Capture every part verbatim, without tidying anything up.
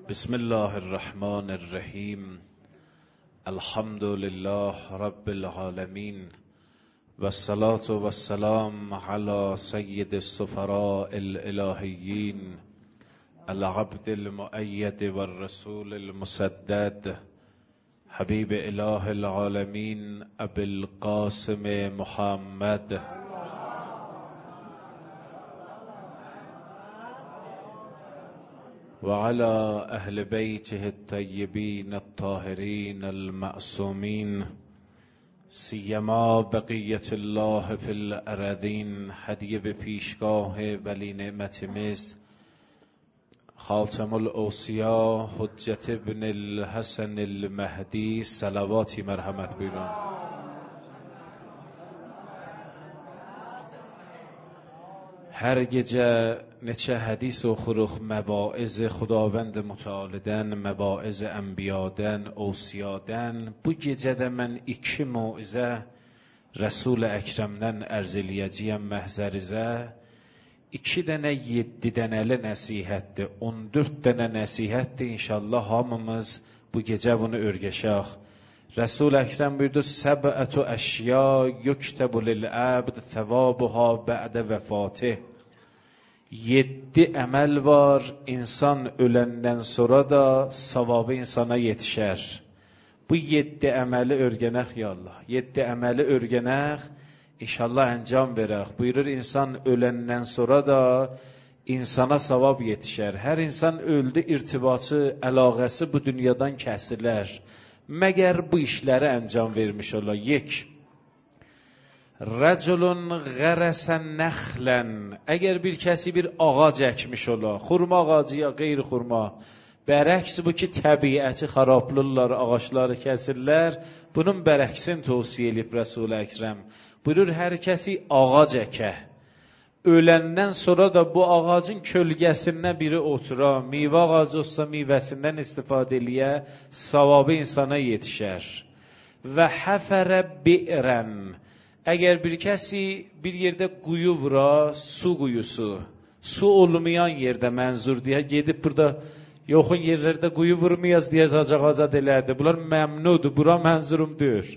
بسم الله الرحمن الرحیم. الحمد لله رب العالمین و الصلاة و السلام علی سید السفراء الالهیین العبد المؤید و الرسول المسدد حبیب اله العالمین ابی القاسم محمد وعلى أهل بيته الطيبين الطاهرين المعصومين سیما بقیت الله فی الارضین. هدیه به پیشگاه ولی نعمت مز خاتم الاوصیا حجت ابن الحسن المهدی صلواتی مرحمت بیرون. هر gece neçə hədis oxuruq məvaiz Xudavənd mütəalidən, məvaiz ənbiyadən, ovsiyadən. Bu gecədə mən iki mauizə Rəsul Əkrəmdən ərz eləyəcəyəm məhzərizə. İki dənə yeddi dənəli nəsihətdir, on dörd dənə nəsihətdir. İnşallah hamımız bu gecə bunu örgəşək. Rəsul Əkrəm buyurdu: səbətü əşya yüktəbu lil'abd thavabuha bə'də vəfatih. Yedi əməl var, insan öləndən sonra da savabı insana yetişər. Bu yedi əməli örgənək ya Allah. Yedi əməli örgənək, inşallah əncam verək. Buyurur, insan öləndən sonra da insana savab yetişər. Hər insan öldü, irtibatı, əlaqəsi bu dünyadan kəsilər. Məgər bu işləri əncam vermiş ola. Yek. Rəculun qərəsən nəxlən. Əgər bir kəsi bir ağac əkmiş ola, xurma ağacı ya qeyri xurma, bərəks bu ki təbiəti xarablırlar, ağaçları kəsirlər, bunun bərəksin tövsiyə edib Rəsul-i Əkrəm. Buyurur, hər kəsi ağac əkə, öləndən sonra da bu ağacın kölgəsindən biri otura, meyvə ağacı olsa meyvəsindən istifadə eləyə, savabı insana yetişər. Və həfərə bi'rən. Əgər bir kəsi bir yerdə quyu vura, su quyusu, su olmayan yerdə mənzur deyə, gedib burada yoxun yerlərdə quyu vurmayaz deyə zacaq-acad elədi. Bunlar məmnudur, bura mənzurum deyir.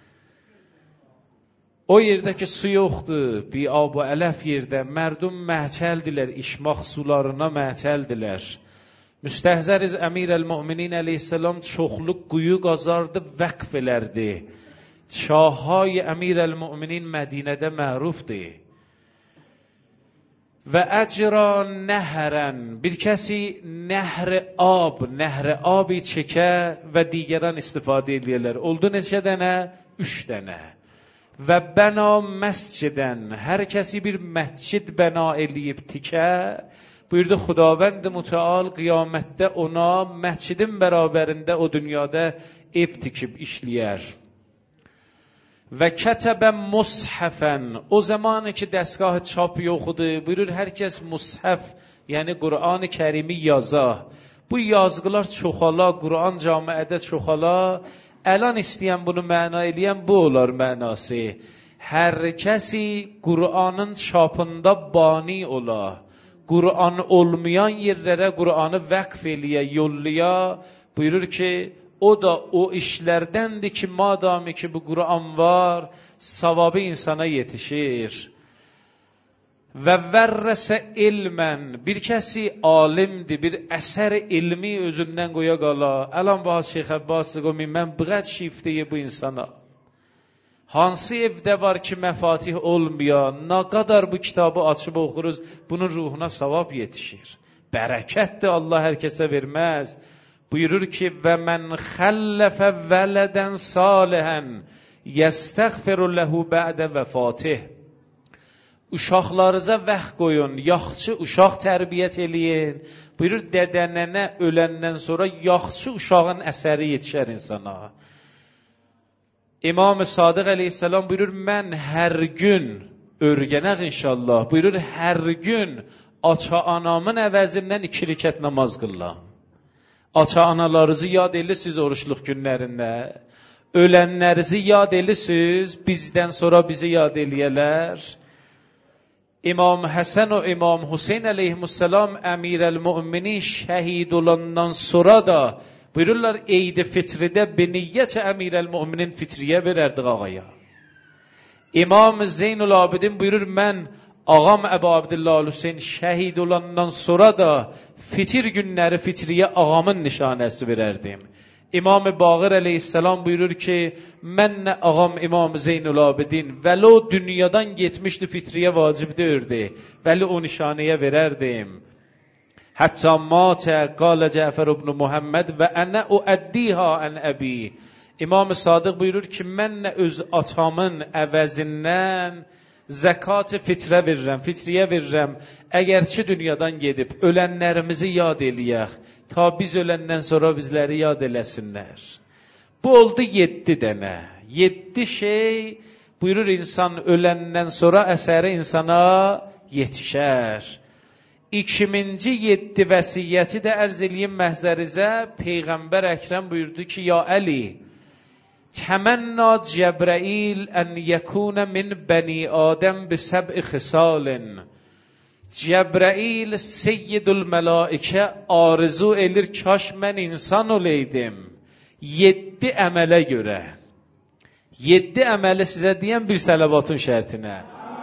O yerdə ki su yoxdur, bir ab və ələf yerdə, mərdum məhçəldilər, işmaq sularına məhçəldilər. Müstəhzəriz Əmir əl-Müminin əleyhissalam çoxluq quyu qazardı, vəqf elərdi. Şahhay Əmir əl-Müminin Mədinədə mərufdir. Və əcra nəhərən. Bir kəsi nəhr-i ab, nəhr-i abi çəkə və digərən istifadə edirlər. Oldu neçə dənə? Üç dənə. Və bəna məscidən. Hər kəsi bir məscid bəna eləyib tikə. Buyurdu Xudavənd mütəal qiyamətdə ona məscidin bərabərində o dünyada ev tikib işləyər. Və kətəbə mushəfən. O zamanı ki dəstgah çap yoxudur, buyurur hər kəs mushəf, yəni Qur'an-ı Kərimi yaza. Bu yazgılar çoxala, Qur'an camiədə çoxala. Əlan istəyən bunu məna eləyən bu olar mənası. Hər kəsi Qur'anın çapında bani ola. Qur'an olmayan yerlərə Qur'anı vəqf eləyə, yollaya. Buyurur ki, o da o işlərdəndir ki, madami ki bu Qur'an var, savabı insana yetişir. Və vərrəsə ilmən. Bir kəsi alimdir, bir əsər ilmi özündən qoya qala. Ələn bahas Şeyx Əbbasi qomi, mən büqət şifteyi bu insana. Hansı evdə var ki məfatih olmayan, nə qədər bu kitabı açıb oxuruz, bunun ruhuna savab yetişir. Bərəkətdir, Allah hər kəsə verməz. Buyurur ki, və mən xəlləfə vələdən salihən yəstəğfiru ləhu bə'də vəfatih. Uşaqlarınıza vəx qoyun, yaxçı uşaq tərbiyyət eləyin. Buyurur, dədənənə öləndən sonra yaxçı uşağın əsəri yetişər insana. İmam-ı Sadiq əleyhissalam buyurur, mən hər gün örgənək inşallah. Buyurur, hər gün ata-anamın əvəzindən iki rükət namaz qıllam. Ata-analarınızı yad edirsiniz oruçluq günlərində. Ölənlərinizi yad edirsiniz, bizdən sonra bizi yad eləyələr. İmam Həsən və İmam Hüseyn əleyhissalam əmirəl-möminin şəhid olandan sonra da buyururlar Eid-i Fitridə beniyyət əmirəl-möminin fitriyə verərdik ağaya. İmam Zeynul Abidin buyurur mən ağam Əbu Abdullah Hüseyn şəhid olandan sonra da fitir günləri fitriyə ağamın nişanəsi verərdim. İmam Baqir əleyhissalam buyurur ki, mən nə ağam İmam Zeynul Abidin vəli o dünyadan getmişdi fitriyə vacib deyirdi. Vəli o nişanəyə verərdim. Hətta matə qalə Cəfər ibn Muhammed və ənə uəddiha ən əbi. İmam Sadiq buyurur ki, mən nə öz atamın əvəzindən zəkat-ı fitrə verirəm, fitriyə verirəm. Əgərçi dünyadan gedib ölənlərimizi yad eləyək, ta biz öləndən sonra bizləri yad eləsinlər. Bu oldu yeddi dənə. Yeddi şey buyurur insan öləndən sonra əsəri insana yetişər. İkiminci yeddi vəsiyyəti də ərz eləyim məhzərizə. Peyğəmbər Əkrəm buyurdu ki, ya Əli, təmənna Cəbrəil ən yəkunə min bəni Adəm bi səb'i xisəlin. Cəbrəil seyyidül mələikə arzu elir kaş mən insan oleydim. Yeddi əmələ görə. Yeddi əməli sizə deyən bir sələvatın şərtinə.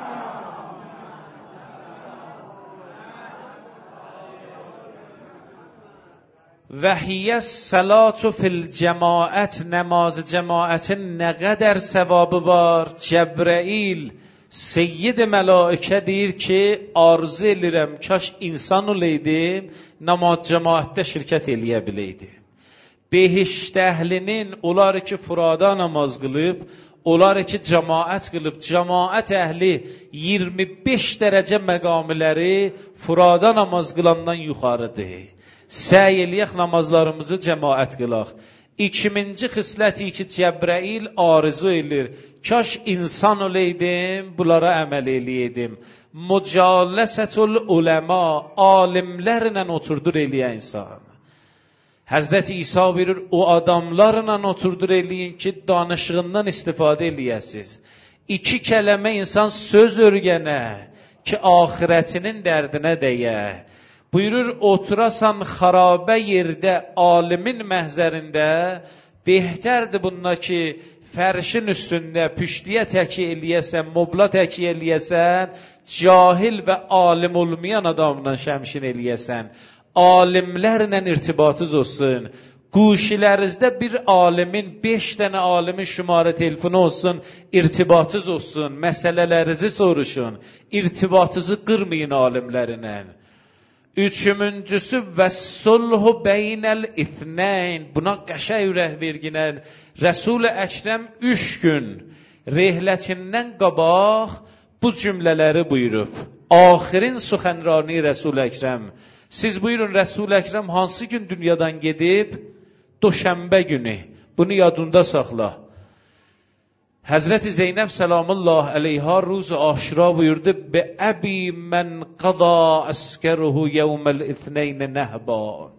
Və hiyə salatu fil cemaət, namaz cemaətin nə qədər savabı var. Cəbrəil Seyyid mələikə deyir ki, arzu edirəm kaş insan oleydim, namaz cemaətdə şirkət eləyə biləydim. Behişt əhlinin onlar ki furada namaz qılıb, onlar ki cemaət qılıb, cemaət əhli iyirmi beş dərəcə məqamiləri furada namaz qılandan yuxarıdır. Səy eləyək namazlarımızı cemaət qılaq. İkiminci xisləti ki, Cəbrəil arzu edir. Kaş insan oleydim, bunlara əməl eləyədim. Mücələsətul uləma, alimlərlə oturdur eləyən insan. Həzrəti İsa buyurur, o adamlarla oturdur eləyin ki, danışığından istifadə eləyəsiz. İki kələmə insan söz örgənə ki, axirətinin dərdinə dəyə. Buyurur, oturasan xarabə yerdə, alimin məhzərində, behtərdir bununla ki, fərşin üstündə püştiyə təki eləyəsən, mobla təki eləyəsən, cahil və alim olmayan adamla şəmşin eləyəsən. Alimlərlə irtibatınız olsun. Quşilərinizdə bir alimin, beş dənə alimin şumarə telefonu olsun, irtibatınız olsun, məsələlərinizi soruşun, irtibatınızı qırmayın alimlərinə. Üçüncüsü və sulhu beynəl ithneyn. Buna qəşəng ürək verginən Rəsul-i Əkrəm üç gün rehlətindən qabaq bu cümlələri buyurub. Axirin suxənrani Rəsul-i Əkrəm. Siz buyurun Rəsul-i Əkrəm hansı gün dünyadan gedib? Doşənbə günü. Bunu yadında saxla. Həzrəti Zeynəb səlamullah əleyha ruzu aşura buyurdu, Be əbi mən qada əskəruhu yevməl ithneyn nəhba.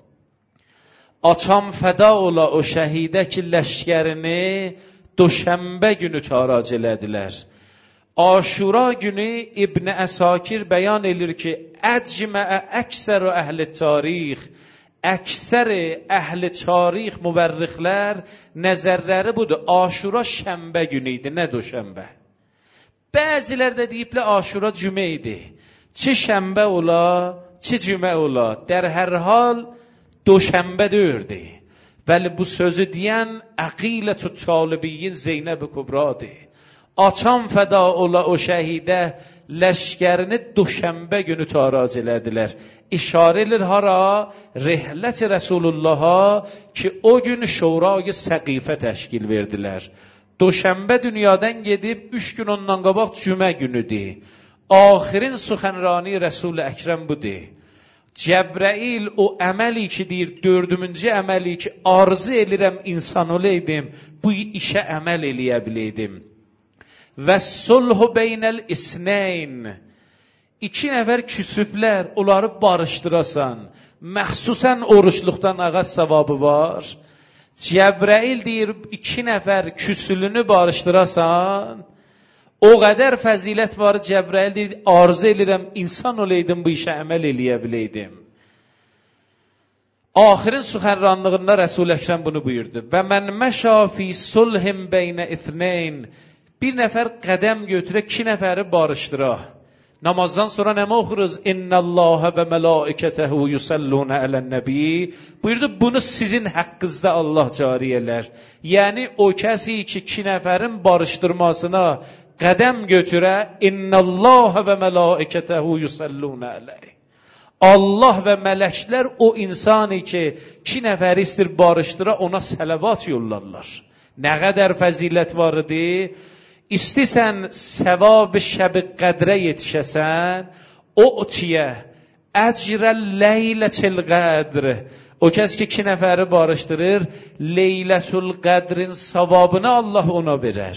Atam fəda ola o şəhidə ki, ləşkərini doşənbə günü tarac elədilər. Aşura günü İbn Əsakir bəyan edir ki, əcməə əksər əhl-i tarix, əksər əhl-i tarix müvərrixlər nəzərləri budur. Aşura şənbə günü idi, nə doşənbə. Bəzilər də deyiblər Aşura cümə idi. Çi şənbə ola, çi cümə ola. Dər hər hal doşənbə deyirdi. Bəli bu sözü deyən Əqilətü Talibiyyin Zeynəb-i Kubradır. Atam fəda ola o şəhidə ləşkərini doşənbə günü tarac elədilər. İşarə edir hara? Rehlət-i Rəsulullah'a ki, o gün şurayı səqifə təşkil verdilər. Doşənbə dünyadan gedib, üç gün ondan qabaq cümə günüdür. Axirin suxənrani Rəsul-i Əkrəm budur. Cəbrəil o əməli ki deyir, dördümüncü əməli ki, arzu edirəm insan oleydim, bu işə əməl eləyə biləydim. Və sulhu beynəl isneyn. İki nəfər küsüblər, onları barışdırasan, məxsusən oruçluqdan ağac savabı var. Cəbrəil deyir, iki nəfər küsülünü barışdırasan, O qədər fəzilət var, Cəbrəil deyir, arzu edirəm, insan oleydim, bu işə əməl eləyə biləydim. Axirin suxənranlığında Rəsul-i Əkrəm bunu buyurdu. Və mən məşa fi sulhim beynə ithneyn. Bir nəfər qədəm götürə, iki nəfəri barışdıra. Namazdan sonra nə oxuruz? İnnəlləhə və mələikətəhu yusallunə ələn-nəbi. Buyurdu, bunu sizin haqqınızda Allah cari elər. Yəni, o kəsi ki, iki nəfərin barışdırmasına qədəm götürə, İnnəlləhə və mələikətəhu yusallunə əleyh. Allah və mələklər o insanı ki, iki nəfəri istir barışdıra, ona sələvat yollarlar. Nə qədər fəzilət var idi? İstisən səvab şəb-i qədrə yetişəsən, o otiyə, əcrə leylətil qədr. O kəs ki, iki nəfəri barışdırır, leylətül qədrin savabını Allah ona verər.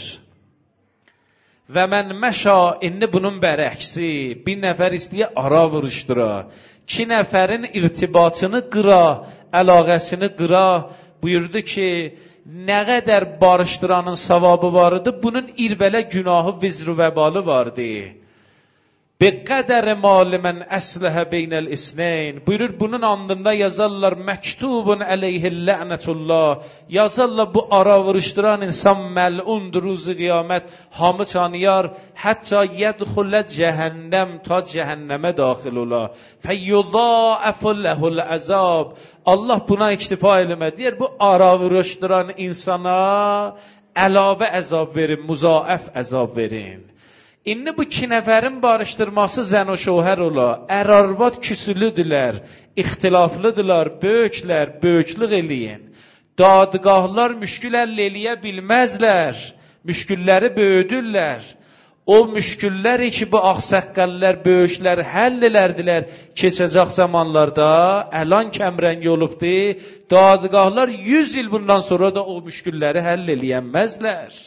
Və mən məşa, indi bunun bərəksi, bir nəfər istəyə ara vuruşdura, iki nəfərin irtibatını qıra, əlaqəsini qıra, buyurdu ki, nə qədər barışdıranın savabı vardı, bunun irbələ günahı, vizru vəbalı vardı. Bi qədər mal mən əsləhə beynəl isneyn. Buyurur, bunun andında yazarlar, məktubun əleyhi lə'nətullah. Yazarlar, bu ara vuruşduran insan məlundur, ruzu qiyamət, hamı tanıyar, hətta yədxulə cəhənnəm, ta cəhənnəmə daxil ola. Fəyyudâəfu ləhul əzab. Allah buna iktifa eləmə. Deyər, bu ara vuruşduran insana əlavə əzab verin, muzaəf əzab verin. İndi bu iki nəfərin barışdırması zən o şohər ola. Ər-arvad küsülüdülər, ixtilaflıdırlar, böyüklər, böyüklük eləyin. Dadgahlar müşkül əllə eləyə bilməzlər, müşkülləri böyüdürlər. O müşkülləri ki, bu ağsaqqallar, böyüklər həll elərdilər keçəcək zamanlarda, əlan kəmrəngi olubdur, dadgahlar yüz il bundan sonra da o müşkülləri həll eləyənməzlər.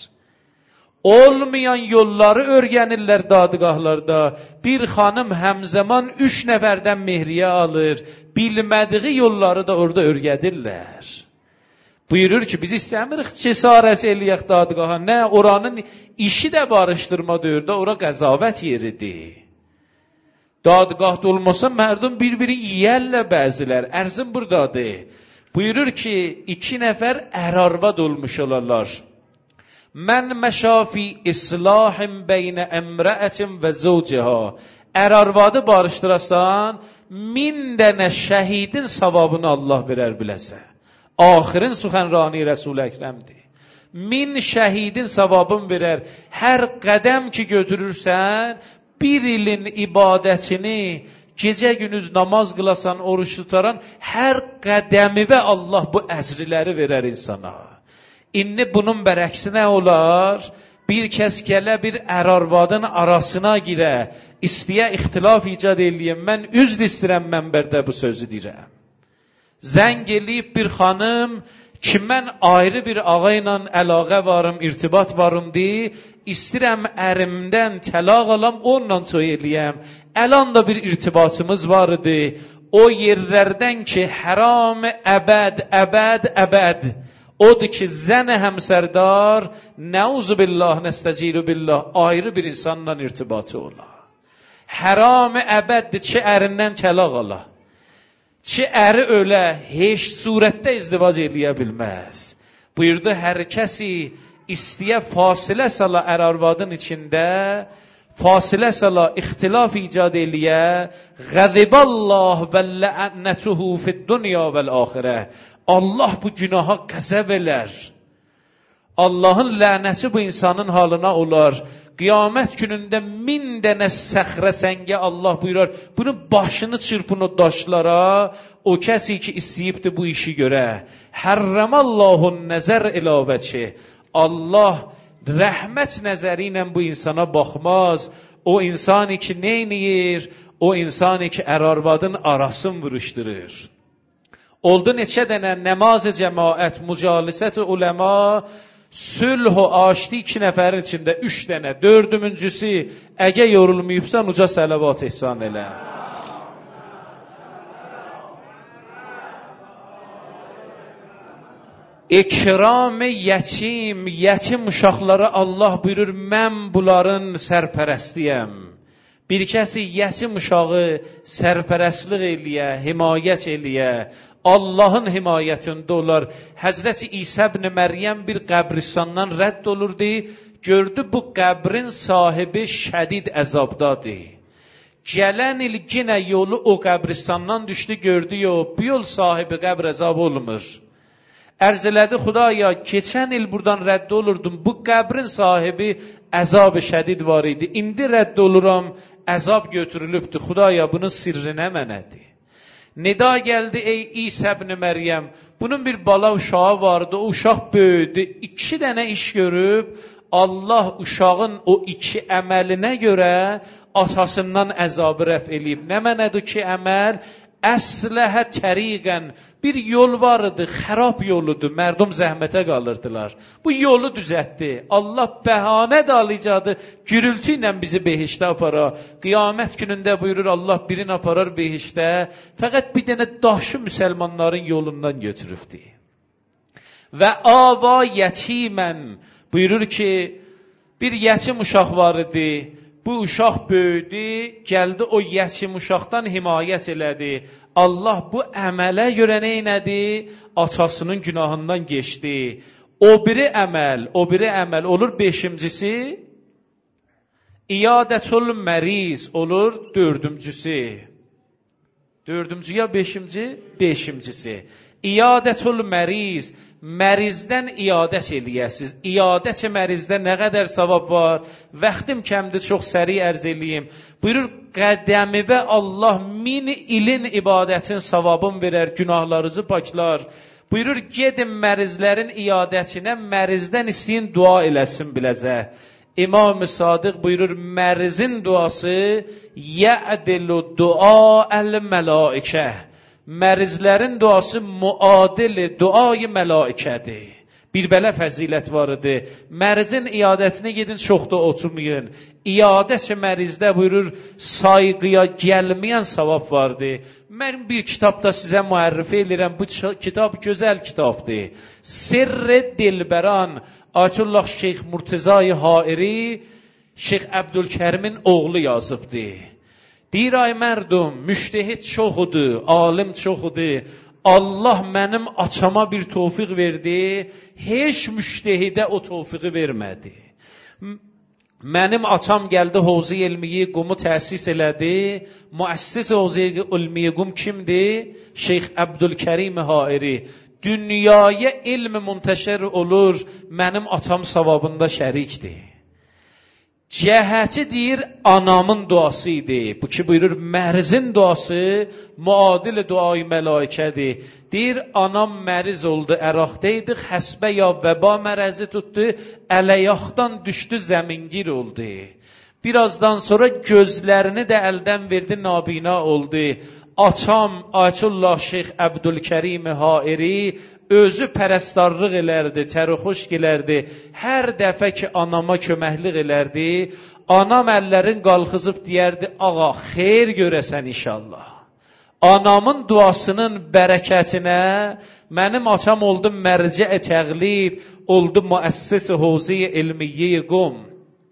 Olmayan yolları örgənirlər dadgahlarda. Bir xanım həmzəman üç nəfərdən mehriyə alır, bilmədiği yolları da orada örgədirlər. Buyurur ki, biz istəmirik cesarət eləyək dadgaha. Nə, oranın işi də barışdırma dördü, ora qəzavət yeridir. Dadgahda olmasa mərdum bir-biri yiyərlə bəzilər, ərzim buradadır. Buyurur ki, iki nəfər ər-arvad olmuş olarlar. Mən məşafi islahim beynə əmrəətin və zövcəha. Ər-arvadı barışdırasan, min dənə şəhidin savabını Allah verər biləsə. Axirin suxənrani Rəsul-i Əkrəmdir. Min şəhidin savabını verər. Hər qədəm ki götürürsən, bir ilin ibadətini, gecə günüz namaz qılasan, oruç tutaran, hər qədəmi və Allah bu əzriləri verər insana. İndi bunun bərəksi nə olar? Bir kəs gələ bir ər-arvadın arasına girə, istəyə ixtilaf icad eləyəm, mən üzr istəyirəm mənbərdə bu sözü deyirəm. Zəng eləyib bir xanım ki, mən ayrı bir ağa ilə əlaqə varım, irtibat varım deyə, istəyirəm ərimdən təlaq alam, onunla toy eləyəm. Əlan da bir irtibatımız var idi, o yerlərdən ki, həram əbəd, əbəd, əbəd. Odur ki, zənə həmsərdar, nəuzu billah, nəstəciru billah, ayrı bir insanla irtibatı ola. Həram-ı əbəddir, çi ərindən təlaq ala. Çi əri ölə, heç surətdə izdivac eləyə bilməz. Buyurdu, hər kəsi istəyə fasilə sala ər-arvadın içində, fasilə sala ixtilaf icad eləyə, qəziballah və lə'nətuhu fid-dunya vəl-axirə. Allah bu günaha qəzəb elər. Allahın lənəti bu insanın halına olar. Qiyamət günündə min dənə səxrə səngə Allah buyurar, bunun başını çırpın o daşlara, o kəsi ki istəyibdir bu işi görə. Hərrəməllahun nəzər ilavəçi. Allah rəhmət nəzəri ilə bu insana baxmaz. O insanı ki neyniyir? O insanı ki ər-arvadın arasını vuruşdurur. Oldu neçə dənə nəmaz-ı cəmaət, mücalisət-i uləma, sülh-u aşdi iki nəfərin içində üç dənə, dördümüncüsü, əgə yorulmayıbsan, uca sələvat ihsan elə. İkram yetim, yetim uşaqlara Allah buyurur, mən bunların sərpərəstiyəm. Bir kəsi yetim uşağı sərpərəstlik eləyə, himayət eləyə, Allahın himayətində olar. Həzrəti İsa ibn Məryəm bir qəbristandan rədd olurdu, gördü bu qəbrin sahibi şədid əzabdadır. Gələn il yenə yolu o qəbristandan düşdü, gördü, yox, bu yol sahibi qəbr əzabı olmur. Ərz elədi, Xudaya, keçən il buradan rədd olurdum, bu qəbrin sahibi əzab-ı şədid var idi, indi rədd oluram, əzab götürülübdür, Xudaya, bunun sirri nə mənədir? Nida gəldi, ey İsa ibn Məryəm, bunun bir bala uşağı vardı, o uşaq böyüdü, iki dənə iş görüb, Allah uşağın o iki əməlinə görə atasından əzabı rəf eləyib. Nə mənədir ki, əməl? Əsləhə təriqən, bir yol vardı, xərab yoludur, mərdum zəhmətə qalırdılar. Bu yolu düzətdi, Allah bəhanə dalıcadı, gürültü ilə bizi behişdə apara. Qiyamət günündə buyurur, Allah birini aparar behişdə, fəqət bir dənə daşı müsəlmanların yolundan götürübdü. Və ava yetimən, buyurur ki, bir yetim uşaq var idi, bu uşaq böyüdü, gəldi o yetim uşaqdan himayət elədi. Allah bu əmələ görə nə elədi? Atasının günahından geçdi. O biri əməl, o biri əməl olur beşincisi, İyadətul məriz olur dördüncüsü. Dördüncü ya beşinci? Beşincisi. İyadətul məriz, mərizdən iyadət eləyəsiz. İyadət mərizdə nə qədər savab var? Vaxtım kəmdir, çox səri ərz eləyim. Buyurur, qədəmi və Allah min ilin ibadətin savabını verər, günahlarınızı paklar. Buyurur, gedin mərizlərin iyadətinə, mərizdən istəyin dua eləsin biləcə. İmam-ı Sadiq buyurur, mərizin duası yədilu dua əl-mələikə. Mərizlərin duası muadili duayı mələikədir. Bir belə fəzilət var idi. Mərizin iyadətinə gedin, çox da oturmayın. İyadət-i mərizdə buyurur, sayğıya gəlməyən savab vardı. Mən bir kitabda sizə müərrifə edirəm, bu kitab gözəl kitabdır. Sirr-i Dilbəran, Ayətullah Şeyx Murtezai Hairi, Şeyx Əbdülkərimin oğlu yazıbdır. Deyir, ay mərdum, müştehid çoxudur, alim çoxudur. Allah mənim açama bir tövfiq verdi, heç müştehidə o tövfiqi vermədi. Mənim açam gəldi, Hovzi Elmiyi Qumu təsis elədi. Müəssis Hovzi Elmiyi Qum kimdir? Şeyx Əbdülkərim Hairi. Dünyaya ilm müntəşir olur, mənim atam savabında şərikdir. Cəhəti deyir, anamın duası idi. Bu ki buyurur, mərizin duası muadil duayı mələikədir. Deyir, anam məriz oldu, əraqdəydi, xəsbə ya vəba mərəzi tutdu, ələyaqdan düşdü, zəmingir oldu. Birazdan sonra gözlərini də əldən verdi, nabina oldu. Atam, Ayətullah Şeyx Əbdülkərim Hairi özü pərəstarlıq elərdi, tərixoş gelərdi. Hər dəfə ki, anama köməklik elərdi, anam əllərin qalxızıb deyərdi, ağa, xeyr görəsən inşallah. Anamın duasının bərəkətinə mənim atam oldu mərcə-i təqlid, oldu müəssis-i Hovzi Elmiyyi Qum.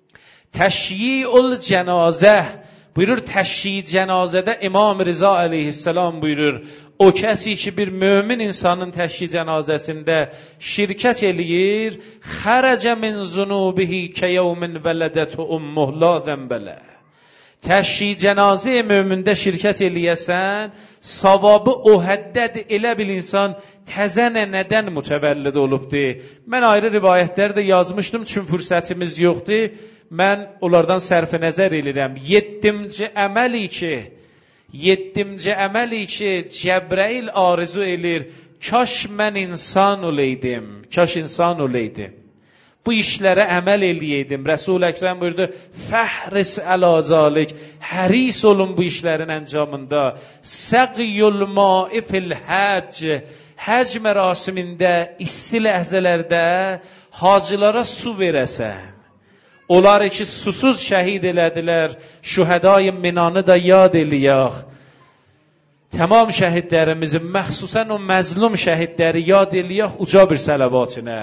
Təşyi'ul cənazə, buyurur, təşyi cənazədə İmam Rıza aleyhisselam buyurur, o kəsi ki bir mömin insanın təşyi cənazəsində şirkət eləyir, xərəcə min zunubihi kəyevmin vələdətu ummuh la zəmbələ. Təşyi cənazə mömində şirkət eləyəsən, savabı o həddədir, elə bil insan təzənə nədən mütəvəllid olubdur. Mən ayrı rivayətləri də yazmışdım, çünki fürsətimiz yoxdur. Mən onlardan sərf nəzər edirəm. Yeddimci əməli ki, yeddimci əməli ki, Cəbrəil arzu edir, kaş mən insan oleydim, kaş insan oleydim. Bu işlərə əməl eləyəydim. Rəsul-i Əkrəm buyurdu, fəhris əla zalik, həris olun bu işlərin əncamında. Səqiyul mai fil həcc, həcc mərasimində, issi ləhzələrdə hacılara su verəsən. Onlar ki, susuz şəhid elədilər, şühədai Minanı da yad eləyək. tamam şəhidlərimizin, məxsusən o məzlum şəhidləri yad eləyək uca bir sələvat ilə.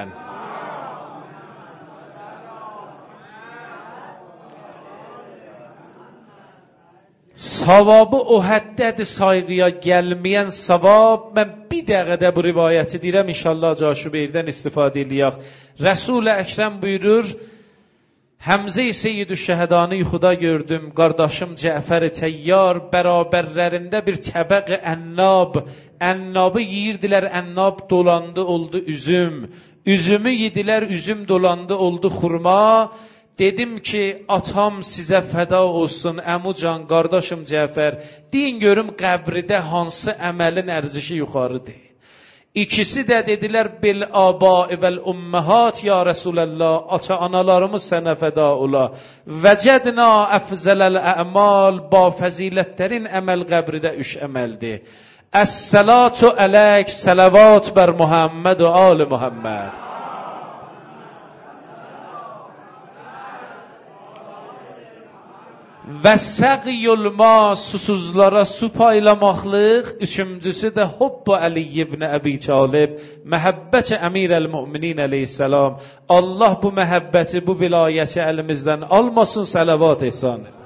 Savabı o həddədir sayğıya gəlməyən savab. Mən bir dəqiqədə bu rivayəti deyirəm, inşallah Caşubeyirdən istifadə eləyək. Rəsul-i Əkrəm buyurur, Həmzə-i Seyyid-ü Şəhədanı yuxuda gördüm, qardaşım Cəfər-i Təyyar bərabərlərində bir təbəq-i ənnab, ənnabı yeyirdilər, ənnab dolandı, oldu üzüm, üzümü yedilər, üzüm dolandı, oldu xurma. Dedim ki, atam sizə fəda olsun, əmucan, qardaşım Cəfər, deyin görüm qəbridə hansı əməlin ərzişi yuxarıdır. İkisi də dedilər, bil-abai vəl-umməhat, ya Rəsuləllah, ata-analarımız sənə fəda ola. Vəcədna əfzələl-əmal, ba fəzilətlərin əməl qəbridə üç əməldir. Əs-səlatu ələk, sələvat bər Muhammed və ali Muhammed. Və səqiyul ma, susuzlara su paylamaqlıq, üçüncüsü də hubbu Əli ibn Əbi Talib, məhəbbəti əmirəl-müminin əleyhissalam. Allah bu məhəbbəti, bu vilayəti əlimizdən almasın, sələvat ehsan.